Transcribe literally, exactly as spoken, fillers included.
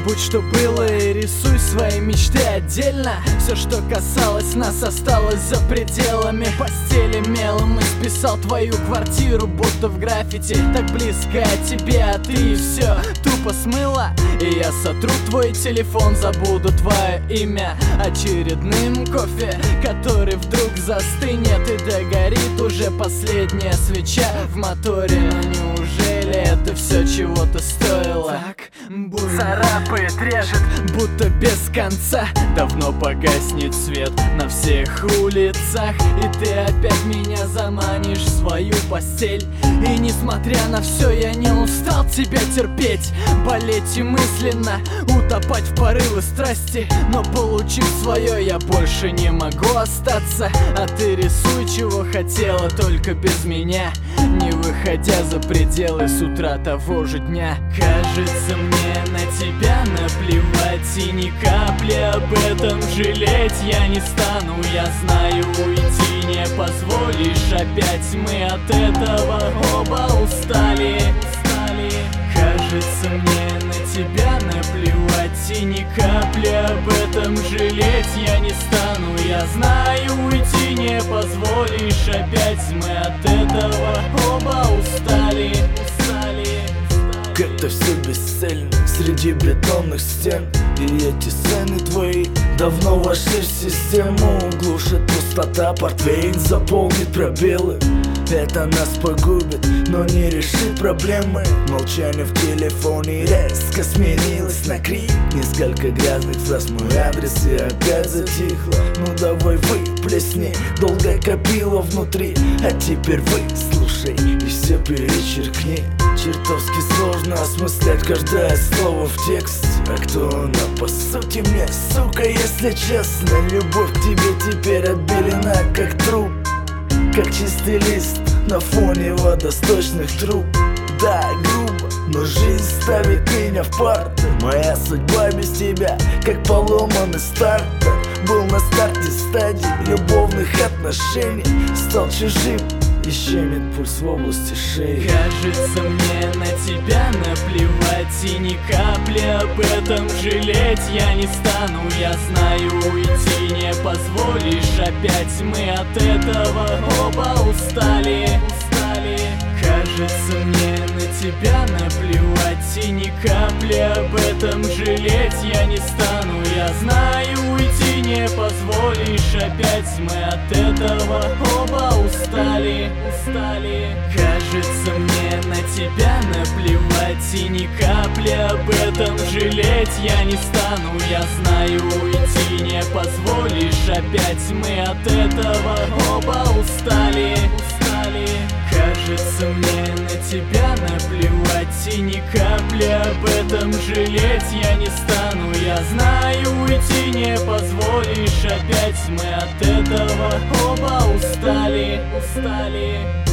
Забудь, что было, и рисуй свои мечты отдельно. Все, что касалось нас, осталось за пределами постели. Мелом исписал твою квартиру, будто в граффити. Так близко от тебя, а ты все тупо смыла. И я сотру твой телефон, забуду твое имя очередным кофе, который вдруг застынет и догорит уже последняя свеча в моторе. Неужели это все чего-то стоило? Так больно царапает, режет, будто без конца. Давно погаснет свет на всех улицах, и ты опять меня заманишь в свою постель. И несмотря на все, я не устал тебя терпеть, болеть и мысленно утопать в порывы страсти. Но получив свое, я больше не могу остаться. А ты рисуй, чего хотела, только без меня, не выходя за пределы с утра того же дня. Кажется, мне на тебя наплевать, и ни капли об этом жалеть я не стану. Я знаю, уйти не позволишь опять, мы от этого оба устали, устали. Кажется, мне на тебя наплевать, и ни капли об этом жалеть я не стану. Я знаю, уйти не позволишь опять, мы от этого оба устали, устали. Как-то все бесцельно среди бетонных стен, и эти сцены твои давно вошли в систему. Глушит пустота, портвейн заполнит пробелы. Это нас погубит, но не решит проблемы. Молчание в телефоне резко сменилось на крик. Несколько грязных фраз в мой адрес и опять затихло. Ну давай выплесни, долго копила внутри, а теперь выслушай и все перечеркни. Чертовски сложно осмыслять каждое слово в тексте. А кто она по сути мне, сука, если честно? Любовь к тебе теперь обелена как труп, как чистый лист на фоне водосточных труб. Да, грубо, но жизнь ставит меня в партер. Моя судьба без тебя, как поломанный стартер. Был на старте стадии любовных отношений, стал чужим, и щемит пульс в области шеи. Кажется, мне на тебя наплевать, и ни капли об этом жалеть я не стану. Я знаю, уйти не позволишь опять, мы от этого оба устали, устали. Кажется, мне на тебя наплевать, и ни капли об этом жалеть я не стану. Я знаю, уйти не позволишь опять, мы от этого оба устали, устали. Кажется, мне на тебя наплевать, и ни капли об этом жалеть я не стану. Я знаю, уйти не позволишь опять, мы от этого оба устали, устали. Кажется, мне на тебя наплевать, и ни капли об этом жалеть я не стану. Я знаю, уйти не позволишь опять, мы от этого оба устали, устали.